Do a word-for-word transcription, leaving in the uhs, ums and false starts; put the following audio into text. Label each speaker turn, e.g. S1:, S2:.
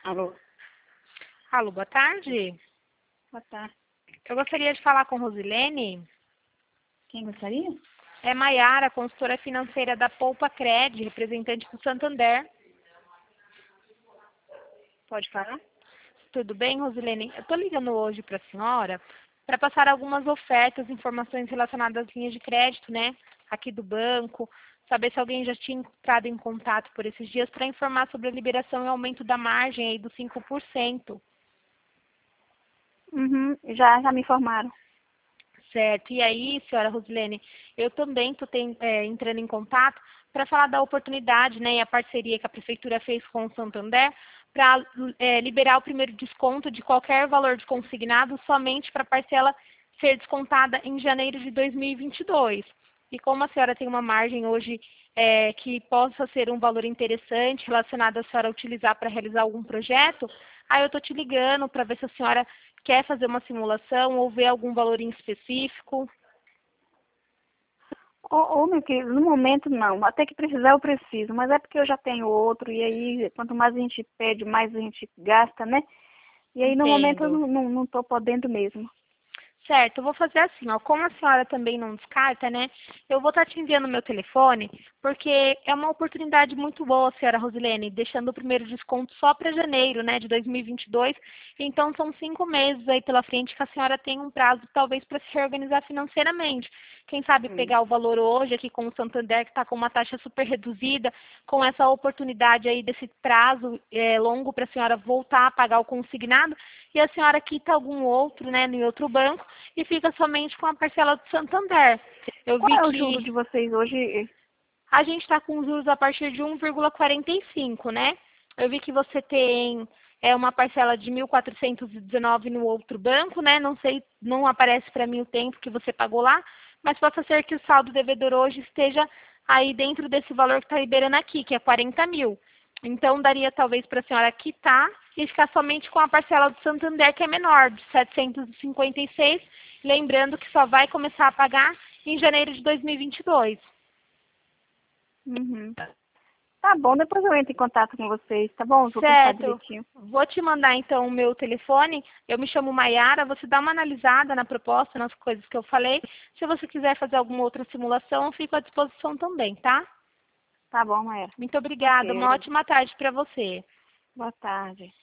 S1: Alô?
S2: Alô, boa tarde.
S1: Boa tarde.
S2: Eu gostaria de falar com Rosilene.
S1: Quem gostaria?
S2: É Maiara, consultora financeira da Poupa Cred, representante do Santander.
S1: Pode falar?
S2: Tudo bem, Rosilene? Eu estou ligando hoje para a senhora para passar algumas ofertas, informações relacionadas às linhas de crédito, né? Aqui do banco, saber se alguém já tinha entrado em contato por esses dias para informar sobre a liberação e aumento da margem aí dos cinco por cento.
S1: Uhum, já, já me informaram.
S2: Certo. E aí, senhora Rosilene, eu também estou é, entrando em contato para falar da oportunidade, né, e a parceria que a Prefeitura fez com o Santander para é, liberar o primeiro desconto de qualquer valor de consignado somente para a parcela ser descontada em janeiro de dois mil e vinte e dois. E como a senhora tem uma margem hoje é, que possa ser um valor interessante relacionado a senhora utilizar para realizar algum projeto, aí eu estou te ligando para ver se a senhora quer fazer uma simulação ou ver algum valor em específico.
S1: Ô, ô, meu querido, no momento não. Até que precisar eu preciso, mas é porque eu já tenho outro, e aí quanto mais a gente pede, mais a gente gasta, né? E aí no momento eu
S2: Entendo.
S1: não, não, não tô podendo mesmo.
S2: Certo, eu vou fazer assim, ó, como a senhora também não descarta, né, eu vou estar te enviando meu telefone, porque é uma oportunidade muito boa, senhora Rosilene, deixando o primeiro desconto só para janeiro, né, de dois mil e vinte e dois, então são cinco meses aí pela frente que a senhora tem um prazo, talvez, para se reorganizar financeiramente. Quem sabe
S1: Hum.
S2: pegar o valor hoje aqui com o Santander, que está com uma taxa super reduzida, com essa oportunidade aí desse prazo é, longo para a senhora voltar a pagar o consignado, e a senhora quita algum outro, né, em outro banco, e fica somente com a parcela do Santander. Eu
S1: Qual
S2: vi
S1: é o juro
S2: que
S1: de vocês hoje?
S2: a gente está com juros a partir de um vírgula quarenta e cinco, né? Eu vi que você tem é, uma parcela de mil quatrocentos e dezenove no outro banco, né? Não sei, não aparece para mim o tempo que você pagou lá, mas possa ser que o saldo devedor hoje esteja aí dentro desse valor que está liberando aqui, que é quarenta mil. Então, daria talvez para a senhora quitar e ficar somente com a parcela do Santander, que é menor, de setecentos e cinquenta e seis, lembrando que só vai começar a pagar em janeiro de dois mil e vinte e dois.
S1: Uhum. Tá bom, depois eu entro em contato com vocês, tá bom? Eu vou pensar
S2: Certo.
S1: direitinho.
S2: Vou te mandar então o meu telefone. Eu me chamo Maiara. Você dá uma analisada na proposta, nas coisas que eu falei. Se você quiser fazer alguma outra simulação, eu fico à disposição também, tá?
S1: Tá bom, Maera.
S2: Muito obrigada.
S1: Ok,
S2: Uma
S1: agradeço.
S2: ótima tarde para você.
S1: Boa tarde.